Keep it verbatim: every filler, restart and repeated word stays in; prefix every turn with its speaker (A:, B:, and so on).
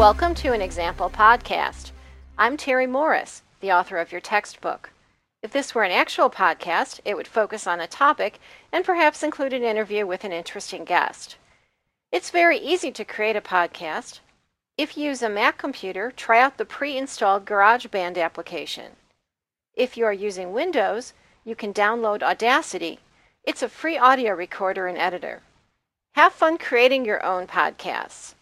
A: Welcome to an example podcast. I'm Terry Morris, the author of your textbook. If this were an actual podcast, it would focus on a topic and perhaps include an interview with an interesting guest. It's very easy to create a podcast. If you use a Mac computer, try out the pre-installed GarageBand application. If you are using Windows, you can download Audacity. It's a free audio recorder and editor. Have fun creating your own podcasts.